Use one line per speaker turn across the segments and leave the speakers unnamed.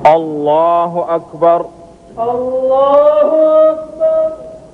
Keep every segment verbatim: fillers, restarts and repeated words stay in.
الله أكبر.
الله أكبر.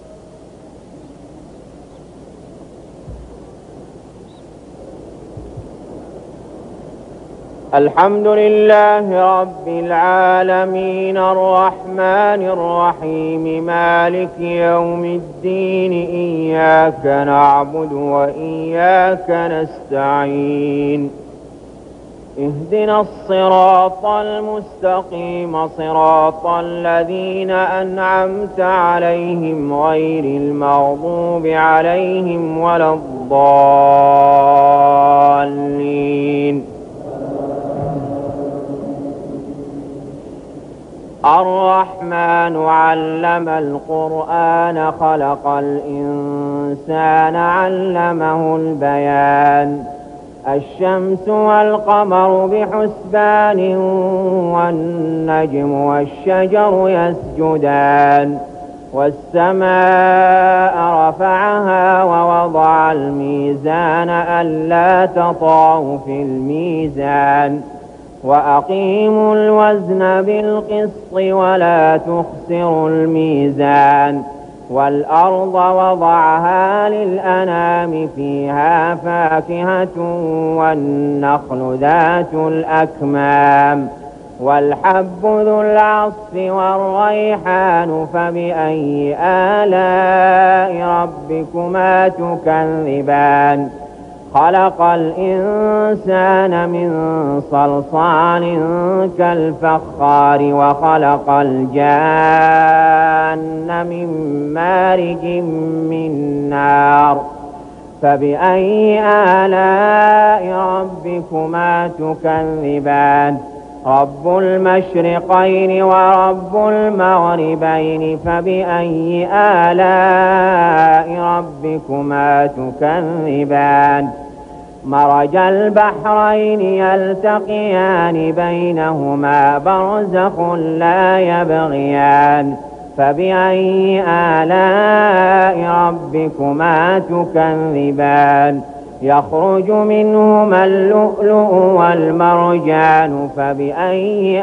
الحمد لله رب العالمين الرحمن الرحيم مالك يوم الدين إياك نعبد وإياك نستعين اهدنا الصراط المستقيم صراط الذين أنعمت عليهم غير المغضوب عليهم ولا الضالين. الرحمن علم القرآن خلق الإنسان علمه البيان الشمس والقمر بحسبان والنجم والشجر يسجدان والسماء رفعها ووضع الميزان ألا تطغوا في الميزان وأقيموا الوزن بالقسط ولا تخسروا الميزان والأرض وضعها للأنام فيها فاكهة والنخل ذات الأكمام والحب ذو العصف والريحان فبأي آلاء ربكما تكذبان خلق الإنسان من صلصال كالفخار وخلق الجان من مارج من نار فبأي آلاء ربكما تكذبان رب المشرقين ورب المغربين فبأي آلاء ربكما تكذبان مرج البحرين يلتقيان بينهما برزخ لا يبغيان فبأي آلاء ربكما تكذبان يخرج منهما اللؤلؤ والمرجان فبأي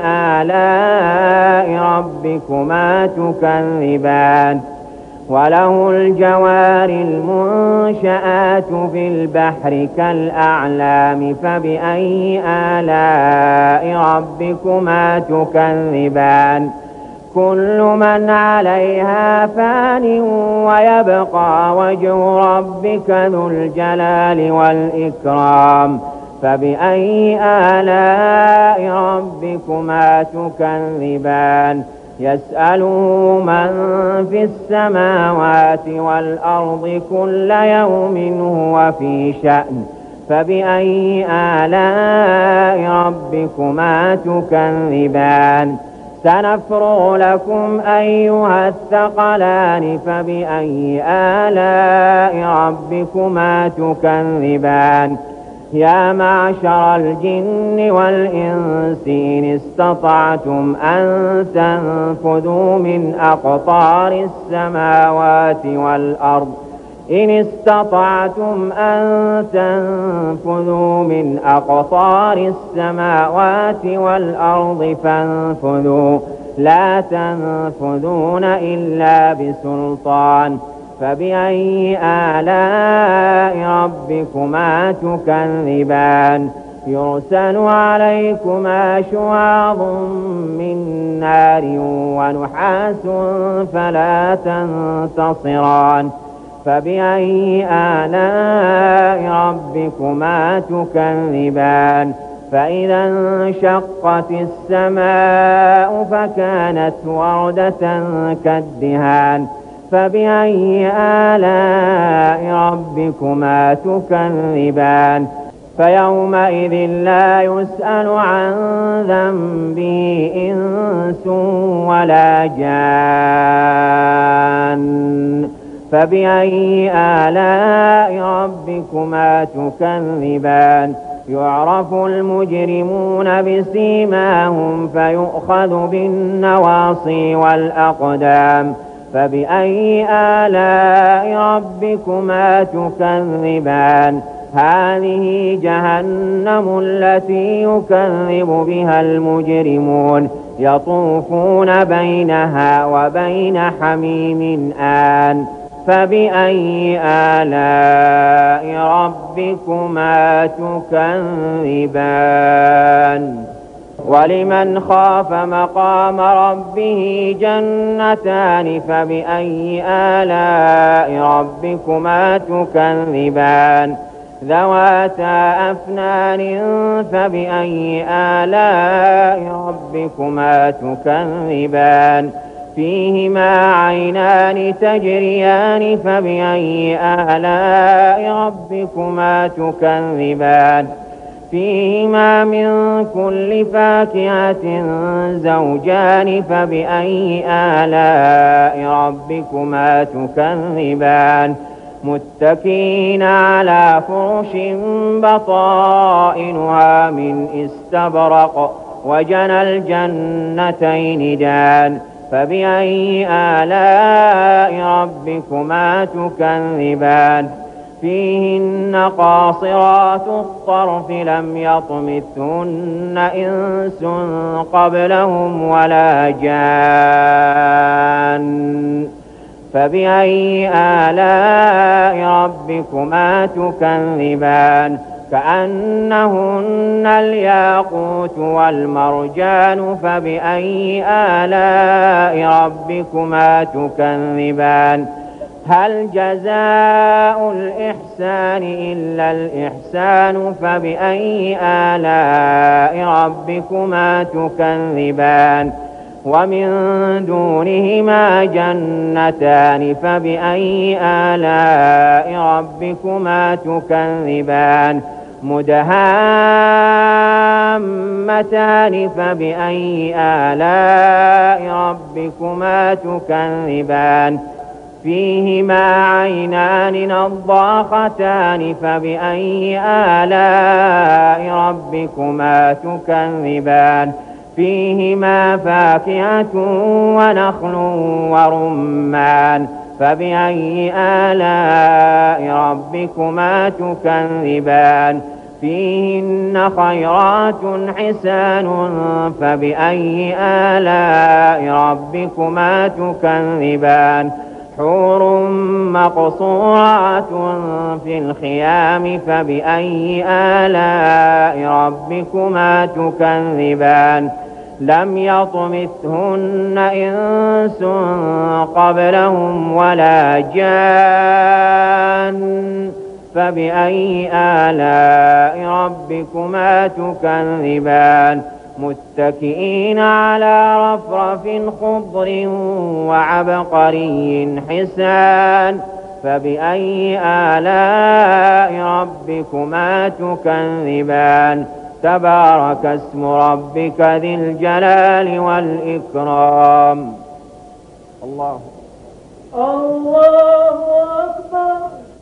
آلاء ربكما تكذبان وله الجوار المنشآت في البحر كالأعلام فبأي آلاء ربكما تكذبان كل من عليها فان ويبقى وجه ربك ذو الجلال والإكرام فبأي آلاء ربكما تكذبان يسأله من في السماوات والأرض كل يوم هو في شأن فبأي آلاء ربكما تكذبان سنفرغ لكم أيها الثقلان فبأي آلاء ربكما تكذبان يا معشر الجن والإنس إن استطعتم أن تنفذوا من أقطار السماوات والأرض إن استطعتم أن تنفذوا من أقطار السماوات والأرض فانفذوا لا تنفذون إلا بسلطان فبأي آلاء ربكما تكذبان يرسل عليكما شواظ من نار ونحاس فلا تنتصران فبأي آلاء ربكما تكذبان فإذا انشقت السماء فكانت وردة كالدهان فبأي آلاء ربكما تكذبان فيومئذ لا يسأل عن ذنبه إنس ولا جان فبأي آلاء ربكما تكذبان يعرف المجرمون بسيماهم فيؤخذ بالنواصي والأقدام فبأي آلاء ربكما تكذبان هذه جهنم التي يكذب بها المجرمون يطوفون بينها وبين حميم آن فبأي آلاء ربكما تكذبان ولمن خاف مقام ربه جنتان فبأي آلاء ربكما تكذبان ذواتا أفنان فبأي آلاء ربكما تكذبان فيهما عينان تجريان فبأي آلاء ربكما تكذبان فيهما من كل فاكهة زوجان فبأي آلاء ربكما تكذبان متكئين على فرش بطائنها من استبرق وجنى الجنتين دان فبأي آلاء ربكما تكذبان فيهن قاصرات الطرف لم يطمثهن إنس قبلهم ولا جان فبأي آلاء ربكما تكذبان كأنهن الياقوت والمرجان فبأي آلاء ربكما تكذبان هل جزاء الإحسان إلا الإحسان فبأي آلاء ربكما تكذبان ومن دونهما جنتان فبأي آلاء ربكما تكذبان مدهامتان فبأي آلاء ربكما تكذبان فيهما عينان نضاختان فبأي آلاء ربكما تكذبان فيهما فاكهة ونخل ورمان فبأي آلاء ربكما تكذبان فيهن خيرات حسان فبأي آلاء ربكما تكذبان حور مقصورات في الخيام فبأي آلاء ربكما تكذبان لم يطمثهن إنس قبلهم ولا جان فبأي آلاء ربكما تكذبان متكئين على رفرف خضر وعبقري حسان فبأي آلاء ربكما تكذبان تبارك اسم ربك ذي الجلال والإكرام الله
الله أكبر.